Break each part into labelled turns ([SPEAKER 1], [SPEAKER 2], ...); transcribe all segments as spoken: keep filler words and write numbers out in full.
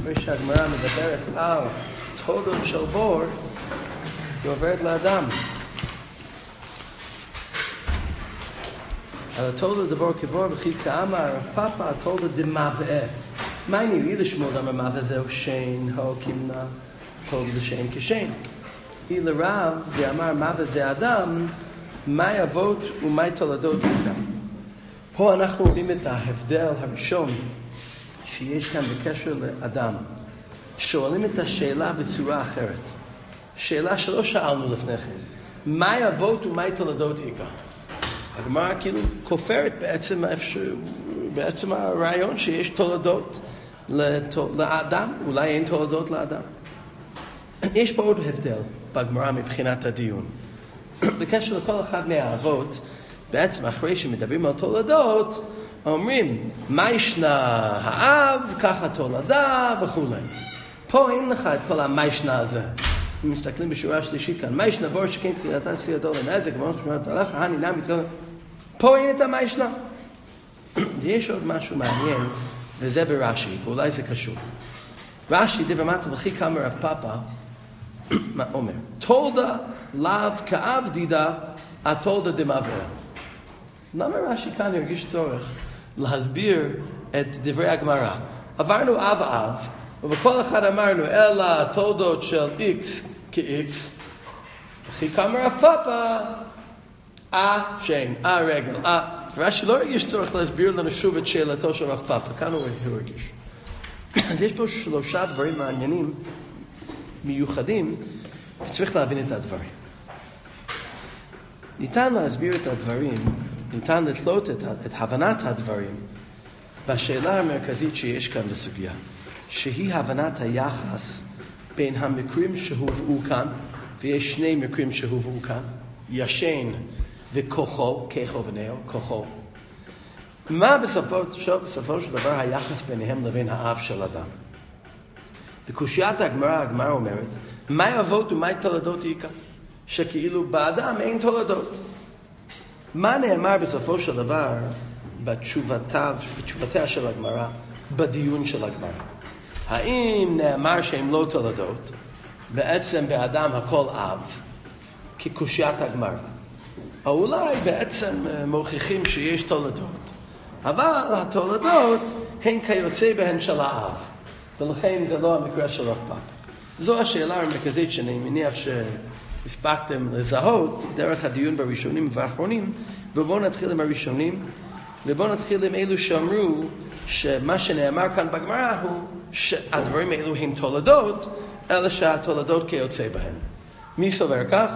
[SPEAKER 1] אחרי שהגמרא מדברת על תולדות של בור, היא עוברת לאדם. על התולדות דבור כבור וכי כאמר רב פאפא התולדות דמבעה. מה נראה לשמוע גם המבעה זהו שיין הו כמנה תולדות שיין כשיין. היא לרב ואמר מבעה זה אדם, מה אבות ומה תולדות אדם. פה אנחנו רואים את ההבדל הראשון שיש כאן בקשר לאדם. שואלים את השאלה בצורה אחרת. שאלה שלא שאלנו לפני כן. מה אבות ומה תולדות איכה? הגמרא כאילו כופרת בעצם, בעצם הרעיון שיש תולדות לאדם, אולי אין תולדות לאדם. יש פה עוד הבדל בגמרא מבחינת הדיון. בקשר לכל אחד מהאבות, בעצם אחרי שמדברים על תולדות, אומרים, מה ישנה האב, ככה תולדה וכו'. פה אין לך את כל המה ישנה הזה. אם מסתכלים בשורה השלישית כאן, מה ישנה בור שכן תחילתה סיידו לנזק, ואנחנו שומעים את הלכה, הנינה מתקרב. פה אין את המה ישנה. יש עוד משהו מעניין, וזה ברש"י, ואולי זה קשור. רש"י דבר מטה וכי כמה רב פאפא, מה אומר? תולדה לאו כאב דידה, התולדה דמבעה. למה רש"י כאן הרגיש צורך להסביר את דברי הגמרא? עברנו אב אב, ובכל אחד אמרנו, אלא תולדות של X כ-X, וכי כמה רב פאפא, אה שיין, אה רגל, אה. רש"י לא הרגיש צורך להסביר לנו שוב את שאלתו של רב פאפא, כאן הוא הרגיש. אז יש פה שלושה דברים מעניינים, מיוחדים, וצריך להבין את הדברים. ניתן להסביר את הדברים, ניתן לתלות את, את הבנת הדברים בשאלה המרכזית שיש כאן בסוגיה, שהיא הבנת היחס בין המקרים שהובאו כאן, ויש שני מקרים שהובאו כאן, ישן וכוחו, כחו ונאו, כוחו. מה בסופו, בסופו של דבר היחס ביניהם לבין האב של אדם? בקושיית הגמרא, הגמרא אומרת, מה אבות ומה תולדות איכה? שכאילו באדם אין תולדות. מה נאמר בסופו של דבר בתשובתיו, בתשובתיה של הגמרא, בדיון של הגמרא? האם נאמר שהם לא תולדות, בעצם באדם הכל אב, כקושיית הגמרא? או אולי בעצם מוכיחים שיש תולדות, אבל התולדות הן כיוצא בהן של האב, ולכן זה לא המקרה של רב פאפא. זו השאלה המרכזית שאני מניח שהספקתם לזהות דרך הדיון בראשונים והאחרונים, ובואו נתחיל עם הראשונים, ובואו נתחיל עם אלו שאמרו שמה שנאמר כאן בגמרא הוא שהדברים האלו הם תולדות, אלא שהתולדות כיוצא בהן. מי סובר כך?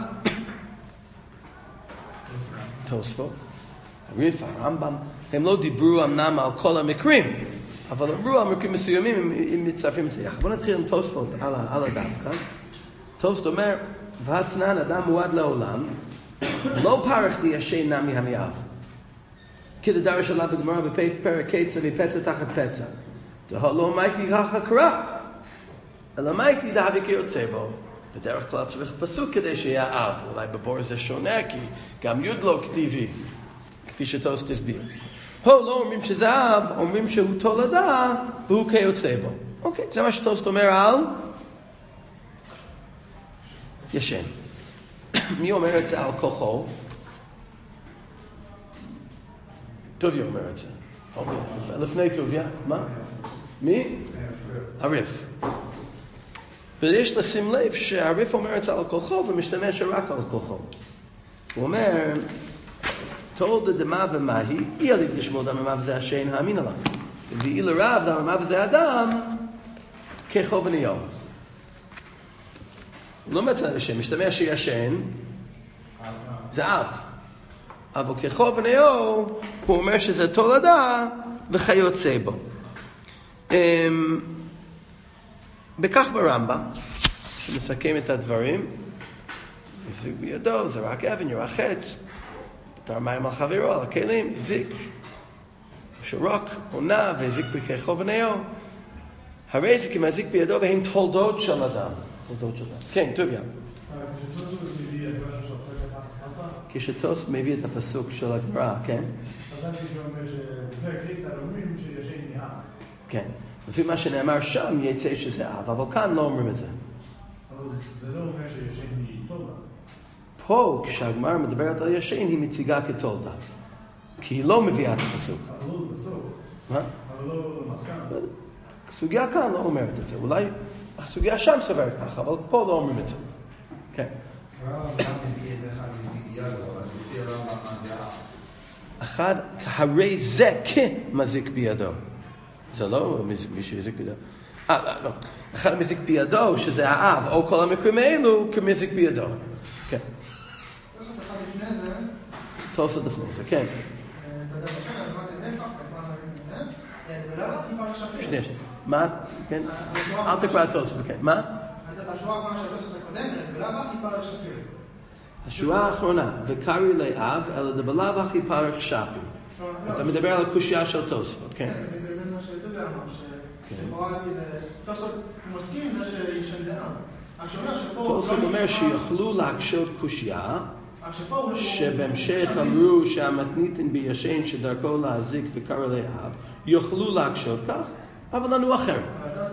[SPEAKER 1] תוספות, הריף, הרמב"ם, הם לא דיברו אמנם על כל המקרים, אבל אמרו על מקרים מסוימים אם מצטרפים את זה יחד. בואו נתחיל עם תוספות על, על הדף כאן. תוספות אומר, והתנן אדם מועד לעולם, לא פרח די ישן נמי המאב. כי לדרש עליו בגמרא בפרק קצה ופצע תחת פצע. לא מייתי ככה קרה, אלא מייתי דהבי כיוצא בו. בדרך כלל צריך פסוק כדי שיהיה אב. אולי בבור זה שונה, כי גם יוד לא כתיבי, כפי שתוספות הסביר. פה לא אומרים שזה אב, אומרים שהוא תולדה, והוא כיוצא בו. אוקיי, זה מה שתוספות אומר על ישן. מי אומר את זה על כוחו? טוביה אומר את זה. אוקיי, לפני טוביה, מה? מי? הריף. ויש לשים לב שהריף אומר את זה על כוחו, ומשתמש רק על כוחו. הוא אומר, תולדה דמה ומהי, אי עליו לשמוע דם ומה וזה השן האמין עליו. ואי לרב דם ומה וזה אדם, כחו וניאו. הוא לא מצא לשם, משתמש שישן, זה אב. אבל כחו וניאו, הוא אומר שזה תולדה וכיוצא בו. בכך ברמב"ם, שמסכם את הדברים, הזיק בידו, זה רק אבן, ירח חץ, פתר מים על חברו, על הכלים, הזיק, שרוק, עונה, והזיק בכחו וניאו. הרי זה כמזיק בידו, והם תולדות של אדם. תולדות של אדם. כן, טוביה. כשתוספות מביא את הפסוק של הגמרא, כן?
[SPEAKER 2] חשבתי שאומר שבפרק קצה אומרים שישן נהיה.
[SPEAKER 1] כן. לפי מה שנאמר שם יצא שזה אב, אבל כאן לא אומרים את זה.
[SPEAKER 2] אבל זה לא אומר שישן היא תולדה.
[SPEAKER 1] פה, כשהגמרא מדברת על ישן, היא מציגה כתולדה. כי היא לא מביאה את הפסוק.
[SPEAKER 2] אבל לא בסוף.
[SPEAKER 1] מה?
[SPEAKER 2] אבל לא מסכם.
[SPEAKER 1] הסוגיה כאן לא אומרת את זה. אולי הסוגיה שם סוברת ככה, אבל פה לא אומרים את זה. כן.
[SPEAKER 3] הרב גם מביא את אחד מזיק בידו, אבל זה תהיה רב מה זה אף.
[SPEAKER 1] אחד, הרי זה כמזיק בידו. זה לא מישהו יזיק בידו. אה, לא, לא. אחד מזיק בידו, שזה האב, או כל המקרים האלו, כמזיק בידו. כן.
[SPEAKER 4] תוספות אחד לפני זה.
[SPEAKER 1] תוספות לפני זה, כן.
[SPEAKER 4] אתה יודע, בשביל מה זה נפח, מה זה, ולמה טיפה לשפיר?
[SPEAKER 1] שנייה, מה? כן? אל תקרא תוספות, כן. מה?
[SPEAKER 4] השורה האחרונה של התוספות הקודמת, ולמה טיפה לשפיר?
[SPEAKER 1] השורה האחרונה, וקרי לאב, אלא דבלאו הכי פרח שפי. אתה מדבר על הקושייה של תוספות, כן?
[SPEAKER 4] כן, בין מה שאתה יודע אמר, שלכאורה תוספות מסכים עם זה שישן זה אב.
[SPEAKER 1] תוספות אומר שיכלו להקשות קושייה, שבהמשך אמרו שהמתניתן בישן שדרכו להזיק וקרא לאב, יוכלו להקשות כך, אבל לנו אחרת.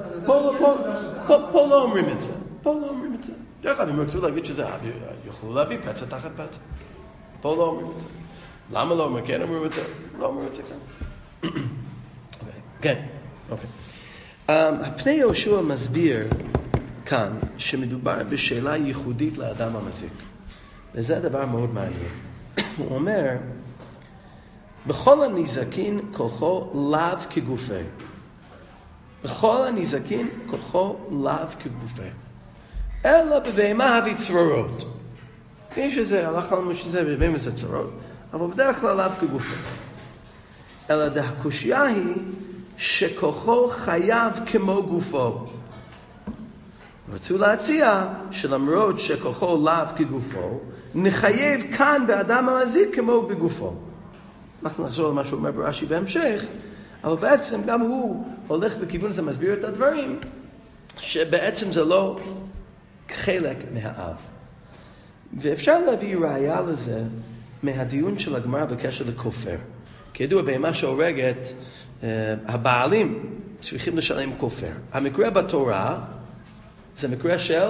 [SPEAKER 1] פה לא אומרים את זה. פה לא אומרים את זה. דרך כלל, אם רצו להגיד שזה אב, יוכלו להביא פצע תחת פצע. פה לא אומרים את זה. למה לא אומרים? כן אומרים את זה? לא אומרים את זה כאן. כן, אוקיי. הפני יהושע מסביר כאן שמדובר בשאלה ייחודית לאדם המזיק. וזה דבר מאוד מעניין. הוא אומר, בכל הנזקין כוחו לאו כגופה. בכל הנזקין כוחו לאו כגופה. אלא בבהמה הביא צרורות. יש איזה, הלכה לנו שזה בבהמה זה צרורות, אבל בדרך כלל לאו כגופה. אלא דהקושיה היא שכוחו חייב כמו גופו. רצו להציע שלמרות שכוחו לאו כגופו, נחייב כאן באדם המזיק כמו בגופו. אנחנו נחזור למה שהוא אומר ברש"י בהמשך, אבל בעצם גם הוא הולך בכיוון הזה, מסביר את הדברים, שבעצם זה לא חלק מהאב. ואפשר להביא ראיה לזה מהדיון של הגמרא בקשר לכופר. כידוע, בהמה שהורגת, הבעלים צריכים לשלם כופר. המקרה בתורה זה מקרה של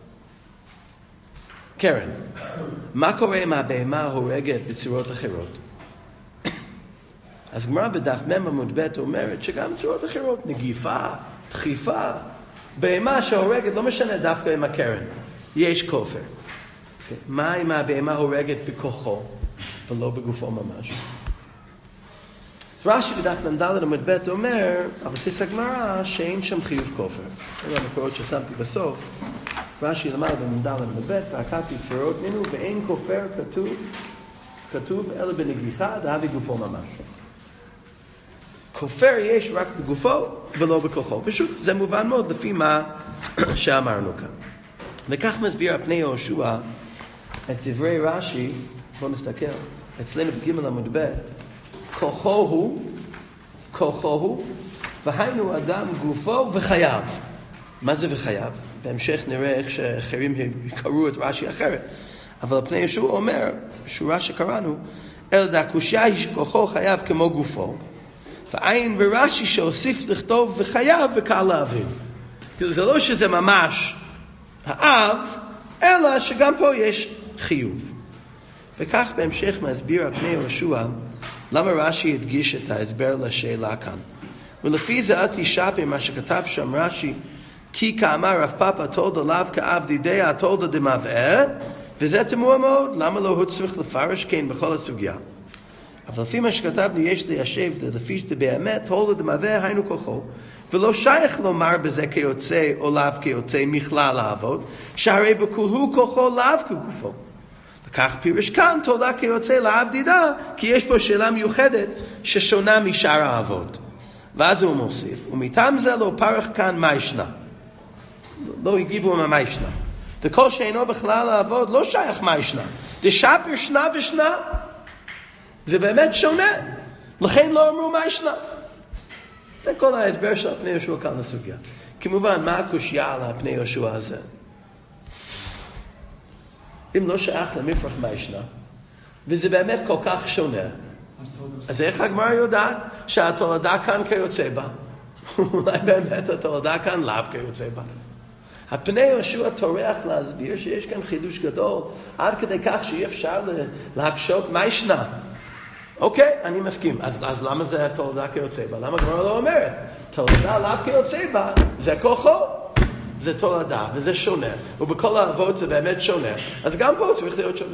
[SPEAKER 1] קרן. מה קורה אם הבהמה הורגת בצורות אחרות? אז גמרא בדף מ' עמוד ב' אומרת שגם צורות אחרות, נגיפה, דחיפה, בהמה שהורגת, לא משנה דווקא עם הקרן, יש כופר. Okay. מה אם הבהמה הורגת בכוחו ולא בגופו ממש? אז רש"י בדף מ"ד עמוד ב' אומר, על בסיס הגמרא, שאין שם חיוב כופר. אלה המקורות ששמתי בסוף. רש"י למד במ"ד עמוד ב', והקפתי צורות מינו, ואין כופר כתוב, כתוב אלא בנגיחה, דהבי גופו ממש. כופר יש רק בגופו ולא בכוחו. פשוט זה מובן מאוד לפי מה שאמרנו כאן. וכך מסביר הפני יהושע את דברי רש"י. בואו נסתכל. אצלנו בג' עמוד ב', כוחו הוא, כוחו הוא, והיינו אדם גופו וחייו. מה זה וחייו? בהמשך נראה איך שאחרים יקראו את רש"י אחרת. אבל הפני יהושע אומר, שורה שקראנו, אלא דהקושיה היא שכוחו חייו כמו גופו, ועין ברש"י שהוסיף לכתוב וחייו וקל להבין. זה לא שזה ממש האב, אלא שגם פה יש חיוב. וכך בהמשך מסביר הפני יהושע למה רש"י הדגיש את ההסבר לשאלה כאן. ולפי זה אל תשאפי מה שכתב שם רש"י, כי כאמר רב פאפא תולדא לאו כאב דידיה תולדא דמבעה, וזה תמוה מאוד, למה לא הוא צריך לפרש כן בכל הסוגיה. אבל לפי מה שכתבנו יש ליישב לפי שבאמת תולדא דמבעה היינו כוחו, ולא שייך לומר בזה כיוצא או לאו כיוצא מכלל לעבוד, שהרי בכולהו כוחו לאו כגופו. וכך פירש כאן תולדה כיוצא לאב דידה, כי יש פה שאלה מיוחדת ששונה משאר האבות. ואז הוא מוסיף, ומטעם זה לא פרח כאן מה ישנה. לא הגיבו מה ישנה. וכל שאינו בכלל לעבוד לא שייך מה ישנה. דשפר שנה ושנה. זה באמת שונה. לכן לא אמרו מה ישנה. זה כל ההסבר של הפני יהושע כאן לסוגיה. כמובן, מה הקושיה על הפני יהושע הזה? אם לא שייך למפרח מה ישנה, וזה באמת כל כך שונה, אז איך הגמרא יודעת שהתולדה כאן כיוצא בה? אולי באמת התולדה כאן לאו כיוצא בה. הפני יהושע טורח להסביר שיש כאן חידוש גדול, עד כדי כך שאי אפשר להקשות מה ישנה. אוקיי, אני מסכים. אז, אז למה זה התולדה כיוצא בה? למה הגמרא לא אומרת? תולדה לאו כיוצא בה, זה כוחו. זה תולדה, וזה שונה. ובכל האבות זה באמת שונה. אז גם פה צריך להיות שונה.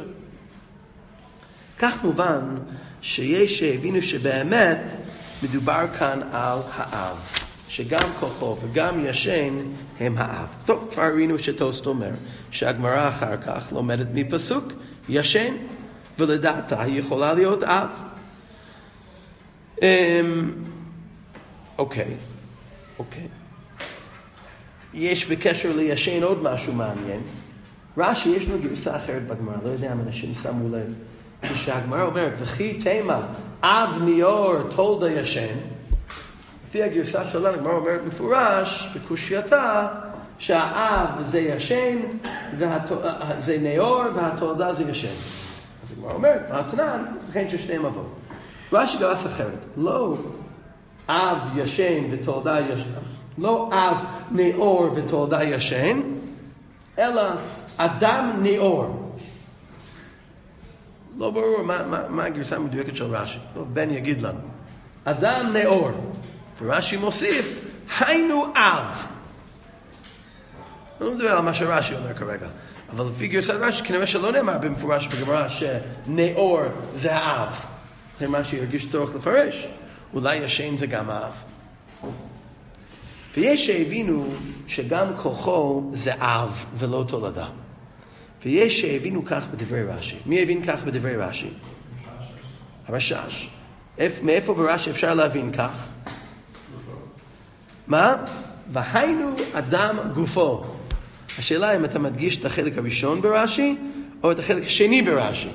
[SPEAKER 1] כך מובן שיש שהבינו שבאמת מדובר כאן על האב. שגם כוחו וגם ישן הם האב. טוב, כבר ראינו שטוסט אומר שהגמרא אחר כך לומדת מפסוק ישן, ולדעתה היא יכולה להיות אב. אוקיי, אוקיי. יש בקשר לישן עוד משהו מעניין. רש"י יש לו גרסה אחרת בגמרא, לא יודע אם אנשים שמו לב. כשהגמרא אומרת, וכי תימה אב מיור תולדה ישן, לפי הגרסה שלנו, הגמרא אומרת מפורש, בקושייתה, שהאב זה ישן, זה נאור, והתולדה זה ישן. אז הגמרא אומרת, והתנן, זה כן ששניהם אבות. רש"י גרס אחרת, לא אב ישן ותולדה ישן, לא אב נאור ותולדה ישן, אלא אדם נאור. לא ברור מה, מה, מה הגרסה המדויקת של רש"י. טוב, בן יגיד לנו. אדם נאור. ורש"י מוסיף, היינו אב. לא מדבר על מה שרש"י אומר כרגע. אבל לפי גרסת רש"י, כנראה שלא נאמר במפורש בגמרא שנאור זה האב. זה מה שירגיש צורך לפרש. אולי ישן זה גם האב. ויש שהבינו שגם כוחו זה אב ולא תולדה. ויש שהבינו כך בדברי רש"י. מי הבין כך בדברי רש"י? הרש"ש. מאיפה ברש"י אפשר להבין כך? מה? והיינו אדם גופו. השאלה אם אתה מדגיש את החלק הראשון ברש"י או את החלק השני ברש"י.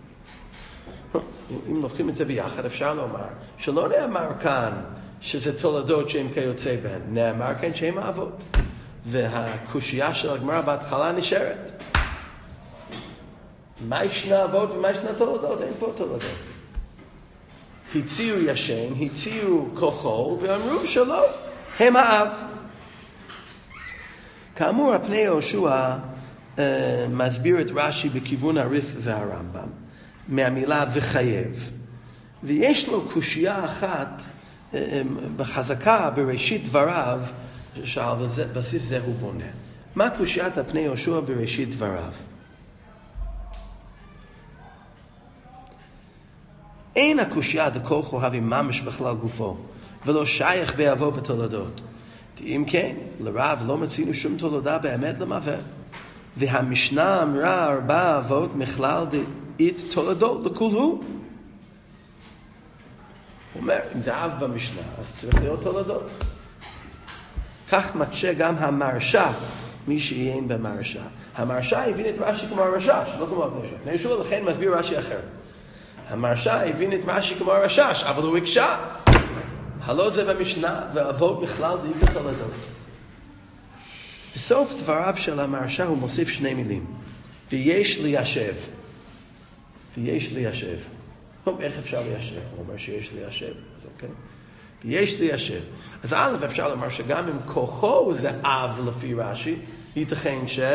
[SPEAKER 1] אם לוקחים את זה ביחד אפשר לומר שלא נאמר כאן שזה תולדות שהם כיוצא בהן. נאמר כאן שהם האבות. והקושייה של הגמרא בהתחלה נשארת. מה ישנה אבות ומה ישנה תולדות? אין פה תולדות. הציעו ישן, הציעו כוחו ואמרו שלא, הם האב. כאמור, הפני יהושע uh, מסביר את רש"י בכיוון הריף והרמב"ם מהמילה וחייב. ויש לו קושייה אחת uh, בחזקה בראשית דבריו, שעל בסיס זה הוא בונה. מה קושיית הפני יהושע בראשית דבריו? אין הקושייה דכל חוהבי ממש בכלל גופו, ולא שייך באבו ותולדות. אם כן, לרב לא מצינו שום תולדה באמת למעבר. והמשנה אמרה ארבע אבות מכלל דאית תולדות לכול הוא. הוא אומר, אם זה אב במשנה, אז צריך להיות תולדות. כך מקשה גם המרשה, מי שעיין במרשה. המרשה הבין את רש"י כמו הרש"ש, לא כמו הפני יהושע. פני יהושע לכן מסביר רש"י אחר. המרשה הבין את רש"י כמו הרש"ש, אבל הוא הקשה. הלא זה במשנה, ואבות בכלל דאית תולדות. בסוף דבריו של המרשה הוא מוסיף שני מילים. ויש ליישב. ויש ליישב. טוב, איך אפשר ליישב? הוא אומר שיש ליישב. אז אוקיי. ויש ליישב. אז א' אפשר לומר שגם אם כוחו זה אב לפי רש"י, ייתכן ש...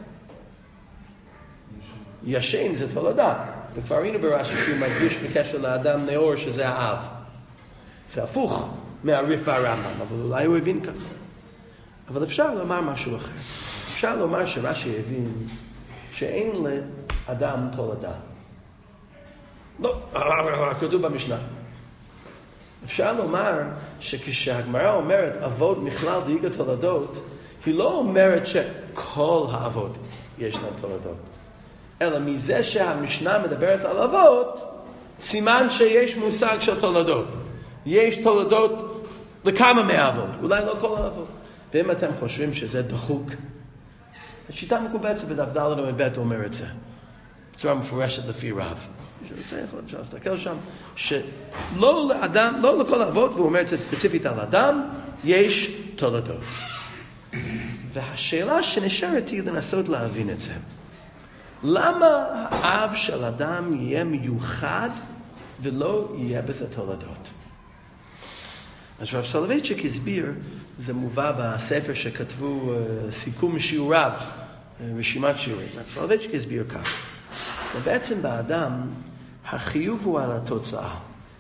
[SPEAKER 1] ישן זה תולדה. וכבר ראינו ברש"י שהוא מדגיש בקשר לאדם נאור שזה האב. זה הפוך מהריף והרמב"ם, אבל אולי הוא הבין ככה. אבל אפשר לומר משהו אחר. אפשר לומר שרש"י הבין שאין לאדם תולדה. לא, כתוב במשנה. אפשר לומר שכשהגמרא אומרת אבות מכלל דאית תולדות, היא לא אומרת שכל האבות יש להם תולדות. אלא מזה שהמשנה מדברת על אבות, סימן שיש מושג של תולדות. יש תולדות לכמה מהאבות, אולי לא כל האבות. ואם אתם חושבים שזה דחוק, השיטה מקובצת בדף ד' עמוד ב' אומר את זה. בצורה מפורשת לפי רב. אפשר להסתכל שם, שלא לאדם, לא לכל האבות, והוא אומר את זה ספציפית על אדם, יש תולדות. והשאלה שנשארת היא לנסות להבין את זה. למה האב של אדם יהיה מיוחד ולא יהיה בזה תולדות? אז רב סולובייצ'יק הסביר, זה מובא בספר שכתבו סיכום שיעוריו, רשימת שיעורים. רב סולובייצ'יק הסביר כך. ובעצם באדם, החיוב הוא על התוצאה.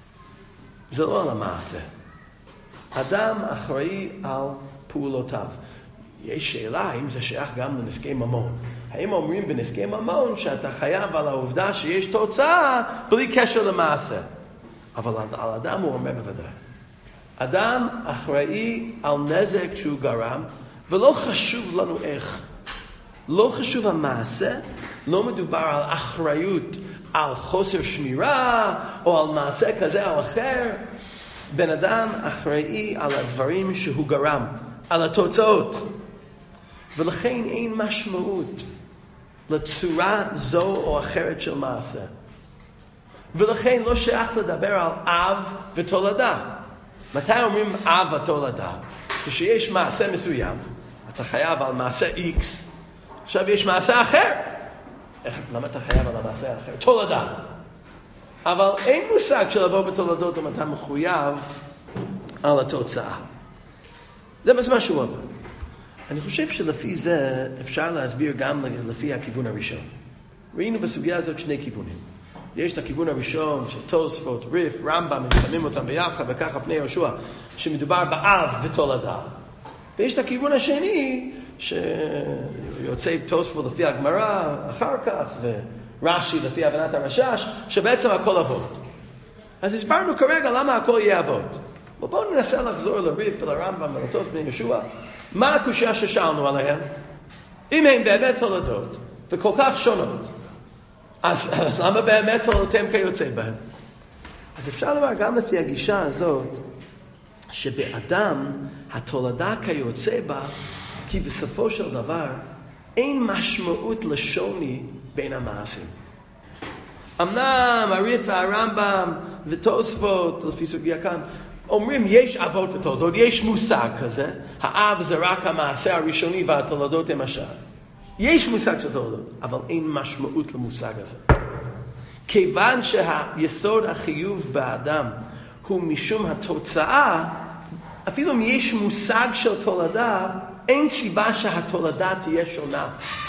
[SPEAKER 1] זה לא על המעשה. אדם אחראי על פעולותיו. יש שאלה האם זה שייך גם לנזקי ממון. האם אומרים בנזקי ממון שאתה חייב על העובדה שיש תוצאה בלי קשר למעשה. אבל על אדם הוא אומר בוודאי. אדם אחראי על נזק שהוא גרם, ולא חשוב לנו איך. לא חשוב המעשה, לא מדובר על אחריות, על חוסר שמירה, או על מעשה כזה או אחר. בן אדם אחראי על הדברים שהוא גרם, על התוצאות. ולכן אין משמעות לצורה זו או אחרת של מעשה. ולכן לא שייך לדבר על אב ותולדה. מתי אומרים אב ותולדה? כשיש מעשה מסוים, אתה חייב על מעשה X, עכשיו יש מעשה אחר. איך, למה אתה חייב על המעשה האחר? תולדה. אבל אין מושג של לבוא בתולדות אם אתה מחויב על התוצאה. זה מה שהוא אומר. אני חושב שלפי זה אפשר להסביר גם לפי הכיוון הראשון. ראינו בסוגיה הזאת שני כיוונים. יש את הכיוון הראשון של תוספות, ריף, רמב"ם, הם שמים אותם ביחד וככה פני יהושע, שמדובר באב ותולדה. ויש את הכיוון השני, שיוצא תוספות לפי הגמרא אחר כך, ורש"י לפי הבנת הרש"ש, שבעצם הכל אבות. אז הסברנו כרגע למה הכל יהיה אבות. ובואו ננסה לחזור לריף ולרמב"ם ולתוספות פני יהושע. מה הקושיה ששאלנו עליהם? אם הם באמת תולדות וכל כך שונות, אז, אז למה באמת תולדותיהם כיוצא בהם? אז אפשר לומר גם לפי הגישה הזאת, שבאדם התולדה כיוצא בה, כי בסופו של דבר אין משמעות לשוני בין המעשים. אמנם הריף והרמב"ם ותוספות, לפי סוגיה כאן, אומרים יש אבות ותולדות, יש מושג כזה, האב זה רק המעשה הראשוני והתולדות הם השאר. יש מושג של תולדות, אבל אין משמעות למושג הזה. כיוון שהיסוד החיוב באדם הוא משום התוצאה, אפילו אם יש מושג של תולדה, אין סיבה שהתולדה תהיה שונה.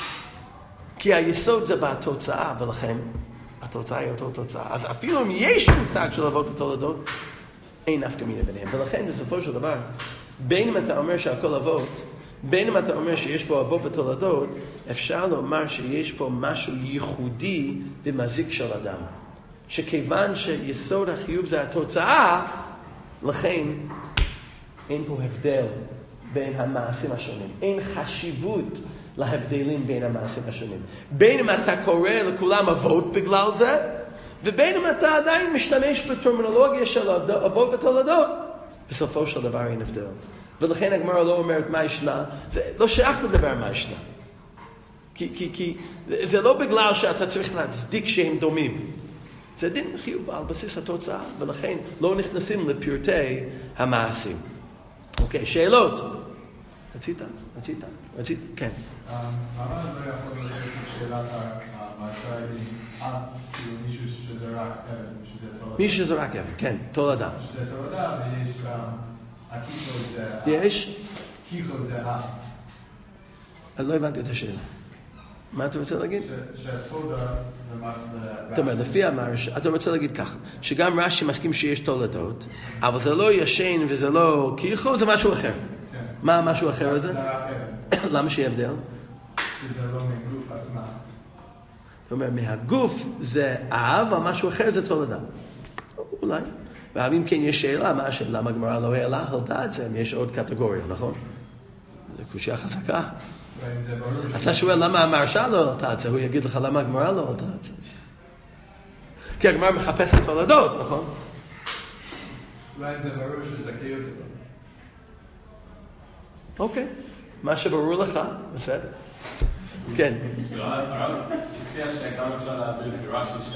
[SPEAKER 1] כי היסוד זה בתוצאה, ולכן התוצאה היא אותו תוצאה. אז אפילו אם יש מושג של אבות ותולדות, אין נפקא מינה ביניהם. ולכן בסופו של דבר, בין אם אתה אומר שהכל אבות, בין אם אתה אומר שיש פה אבות ותולדות, אפשר לומר שיש פה משהו ייחודי במזיק של אדם. שכיוון שיסוד החיוב זה התוצאה, לכן אין פה הבדל בין המעשים השונים. אין חשיבות להבדלים בין המעשים השונים. בין אם אתה קורא לכולם אבות בגלל זה, ובין אם אתה עדיין משתמש בטרמינולוגיה של אבות ותולדות, בסופו של דבר אין הבדל. ולכן הגמרא לא אומרת מה ישנה, זה לא שייך לדבר מה ישנה. כי, כי, כי זה לא בגלל שאתה צריך להצדיק שהם דומים. זה דין חיוב על בסיס התוצאה, ולכן לא נכנסים לפרטי המעשים. אוקיי, שאלות? רצית? רצית? רצית? כן.
[SPEAKER 3] למה לא יכול להיות שאלת המעשה היא כאילו מישהו שזרק אבן, שזה תולדה?
[SPEAKER 1] מישהו שזרק אבן, כן, תולדה.
[SPEAKER 3] שזה תולדה, ויש גם הקיחו זה...
[SPEAKER 1] יש?
[SPEAKER 3] קיחו זה אב.
[SPEAKER 1] אני לא הבנתי את השאלה. מה אתה רוצה להגיד?
[SPEAKER 3] שתולדה...
[SPEAKER 1] זאת אומרת, לפי המרש, אתה רוצה להגיד ככה, שגם רש"י מסכים שיש תולדות, אבל זה לא ישן וזה לא קיחו, זה משהו אחר. מה משהו אחר הזה? למה שיהיה הבדל?
[SPEAKER 3] שזה לא מגוף עצמה.
[SPEAKER 1] זאת אומרת, מהגוף זה אב, אבל משהו אחר זה תולדה. אולי. ואם כן יש שאלה, מה השאלה? למה הגמרא לא העלה, העלתה את זה, אם יש עוד קטגוריה, נכון? זו קושיה חזקה. אתה שואל למה המרשה לא העלתה את זה, הוא יגיד לך למה הגמרא לא העלתה את זה. כי הגמרא מחפשת תולדות, נכון?
[SPEAKER 3] אולי זה ברור שזה קיוצא.
[SPEAKER 1] אוקיי, מה שברור לך, בסדר. כן.
[SPEAKER 5] הרב הציע שגם אפשר להביא לפי רש"י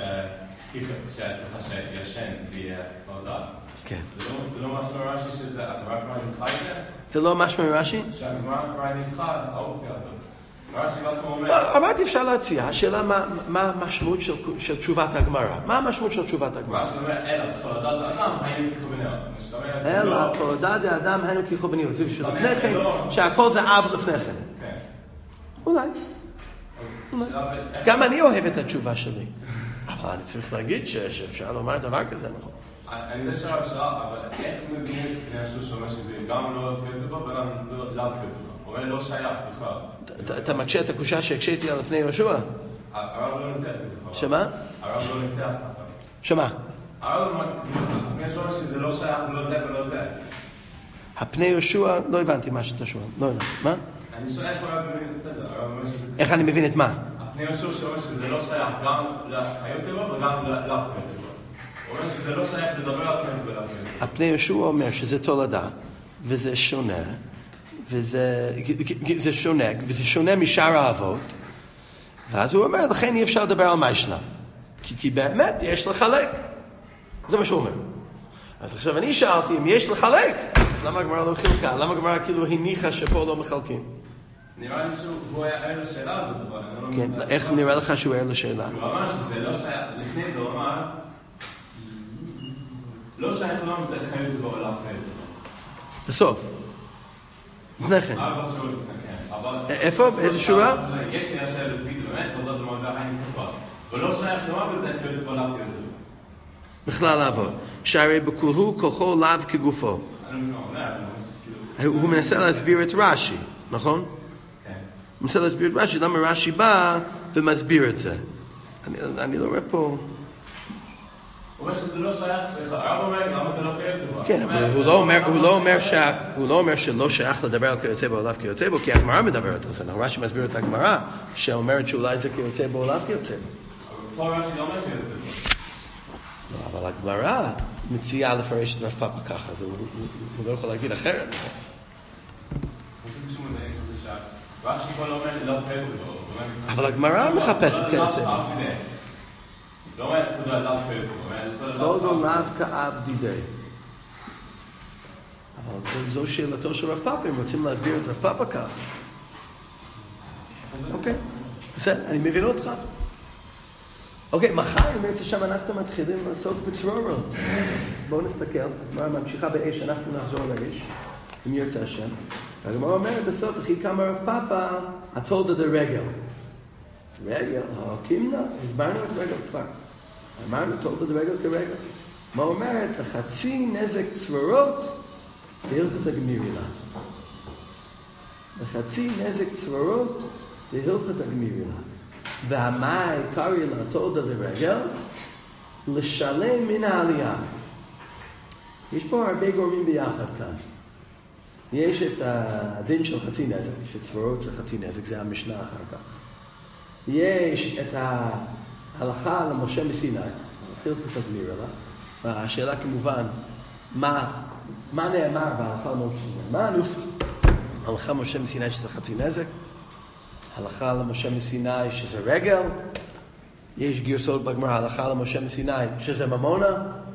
[SPEAKER 5] שישן זה יהיה תולדה.
[SPEAKER 1] כן.
[SPEAKER 5] זה לא משמע רש"י שזה, אתה רק כבר נדחה את זה?
[SPEAKER 1] זה לא משמע רש"י?
[SPEAKER 5] שהגמרא כבר נדחה האופציה הזאת. רש"י בעצמו אומר...
[SPEAKER 1] אמרתי אפשר להציע, השאלה מה המשמעות של תשובת הגמרא. מה המשמעות של תשובת הגמרא?
[SPEAKER 5] רש"י אומר, אלא תולדת האדם היינו ככווניות.
[SPEAKER 1] אלא תולדת האדם היינו ככווניות. זה בשביל לפני כן, שהכל זה אב לפני כן.
[SPEAKER 5] כן.
[SPEAKER 1] אולי. גם אני אוהב את התשובה שלי. אבל אני צריך להגיד שאפשר לומר דבר כזה, נכון?
[SPEAKER 5] אני יודע שהרב שאלה, אבל איך מבינים פני השור שאומר שזה גם לא תקראת בו וגם לא תקראת בו? הוא אומר לא שייך בכלל.
[SPEAKER 1] אתה מקשה את הקושה שהקשיתי על פני יהושע?
[SPEAKER 5] הרב לא ניסח את זה בכלל.
[SPEAKER 1] שמה?
[SPEAKER 5] הרב לא ניסח ככה.
[SPEAKER 1] שמה?
[SPEAKER 5] הרב אומר, פני השור שזה לא שייך ולא זה ולא זה.
[SPEAKER 1] הפני יהושע, לא הבנתי מה שאתה שואל. לא הבנתי. מה?
[SPEAKER 5] אני שואל איך הרב מבין את זה. הרב אומר שזה...
[SPEAKER 1] איך אני מבין את מה?
[SPEAKER 5] הפני השור שאומר שזה לא שייך גם לחיות בו וגם לחיות בו. הוא אומר שזה לא שייך לדבר על פני ולחיות.
[SPEAKER 1] הפני יהושע אומר שזה תולדה, וזה שונה, וזה זה שונה, וזה שונה משאר האבות, ואז הוא אומר, לכן אי אפשר לדבר על מיישנה. כי, כי באמת יש לחלק. זה מה שהוא אומר. אז עכשיו אני שאלתי, אם יש לחלק, למה הגמרא לא חילקה? למה הגמרא כאילו הניחה שפה לא מחלקים?
[SPEAKER 5] נראה לי שהוא היה ער לשאלה הזאת, אבל אני לא...
[SPEAKER 1] כן, איך נראה לך שהוא ער לשאלה?
[SPEAKER 5] הוא אמר שזה לא שייך, לפני זה הוא אמר, לא שייך לא מזה חיות זה בעולם חיות זה.
[SPEAKER 1] בסוף. לפני כן.
[SPEAKER 5] ארבע שעות לפני כן.
[SPEAKER 1] איפה? באיזה שורה?
[SPEAKER 5] יש לי השאלה לפי באמת, תולדות במדע אין כפה. ולא שייך לא מזה חיות זה בעולם חיות זה.
[SPEAKER 1] בכלל לעבוד. שהרי בכולו כוחו לאו כגופו. הוא מנסה להסביר את רש"י, נכון?
[SPEAKER 5] כן.
[SPEAKER 1] הוא מנסה להסביר את רש"י, למה רש"י בא ומסביר את זה. אני לא רואה פה...
[SPEAKER 5] הוא אומר שזה לא שייך, הרב אומר, למה זה לא כיוצא בו?
[SPEAKER 1] כן, אבל הוא לא אומר שלא שייך לדבר על כיוצא בו, לאו כיוצא בו, כי הגמרא מדברת על זה. רש"י מסביר את הגמרא, שאומרת שאולי זה כיוצא בו, לאו כיוצא בו.
[SPEAKER 5] אבל פה רש"י לא אומר כיוצא בו.
[SPEAKER 1] לא, אבל הגמרא מציעה לפרש את רב פאפא ככה, אז הוא לא יכול להגיד אחרת.
[SPEAKER 5] רש"י פה לא אומר לא כיוצא בו.
[SPEAKER 1] אבל הגמרא מחפשת כיוצא בו.
[SPEAKER 5] לא אומר תודה לאו כיוצא בו.
[SPEAKER 1] תודו לאו כאב דידי. אבל זו שאלתו של רב פאפא, אם רוצים להסביר את רב פאפא כך. אוקיי, בסדר, אני מבין אותך. אוקיי, מחר בעצם שם אנחנו מתחילים לעסוק בצרורות. בואו נסתכל, הגמרא ממשיכה באש, אנחנו נחזור לאש, אם ירצה השם. והגמרא אומרת בסוף, אחי כמה רב פאפא, התולדה דרגל. רגל, הקימנה, הסברנו את רגל כבר. אמרנו תולדה דרגל כרגל. מה אומרת? החצי נזק צרורות, בהלכת הגמירילה. החצי נזק צרורות, בהלכת הגמירילה. והמאי קריא לתולדה דרגל, לשלם מן העלייה. יש פה הרבה גורמים ביחד כאן. יש את הדין של חצי נזק, שצבורות זה חצי נזק, זה המשנה אחר כך. יש את ההלכה למשה מסיני, הלכת הגמירילה, והשאלה כמובן, מה, מה נאמר בהלכה למשה מסיני? מה הנוסח? הלכה למשה מסיני שזה חצי נזק, הלכה למשה מסיני שזה רגל, יש גרסאות בגמרא, הלכה למשה מסיני שזה ממונה.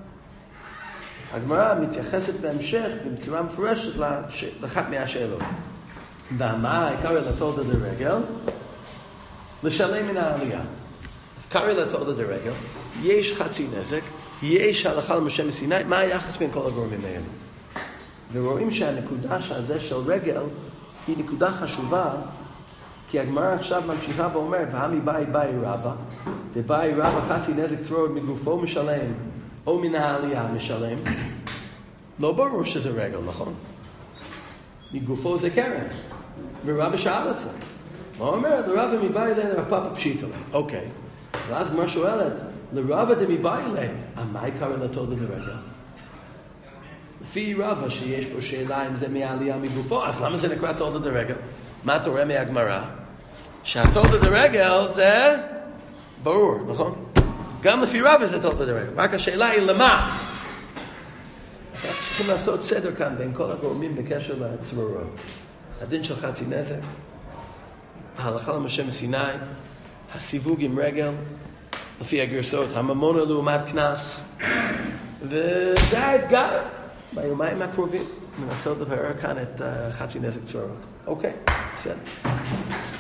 [SPEAKER 1] הגמרא מתייחסת בהמשך בצורה מפורשת לאחת מהשאלות. והמה העיקר לתולדה דרגל? לשלם מן העלייה. אז קריא לתולדה דרגל, יש חצי נזק, יש הלכה למשה מסיני, מה היחס בין כל הגורמים האלה? ורואים שהנקודה הזה של רגל היא נקודה חשובה, כי הגמרא עכשיו ממשיכה ואומרת, והמי באי באי רבא, דבאי רבא חצי נזק צרורות מגופו משלם, או מן העלייה משלם. לא ברור שזה רגל, נכון? מגופו זה קרן. ורבא שאל את זה. מה אומרת? לרבא מבאי אליהם, רב פאפא פשיטה להם. אוקיי. ואז גמרא שואלת, לרבא דמבאי אליהם, מה יקרא לתולדה דרגל? לפי רבא שיש פה שאלה אם זה מהעלייה מגופו, אז למה זה נקרא תולדה דרגל? מה אתה רואה מהגמרא? שהתולדה דרגל זה ברור, נכון? גם לפי רבא זה תולדה דרגל. רק השאלה היא למה? אנחנו צריכים לעשות סדר כאן בין כל הגורמים בקשר לצרורות. הדין של חצי נזק, ההלכה למשה מסיני, הסיווג עם רגל, לפי הגרסאות, הממונה לעומת כנס, וזה האתגר ביומיים הקרובים. ננסה לברר כאן את חצי נזק צרורות. אוקיי, בסדר.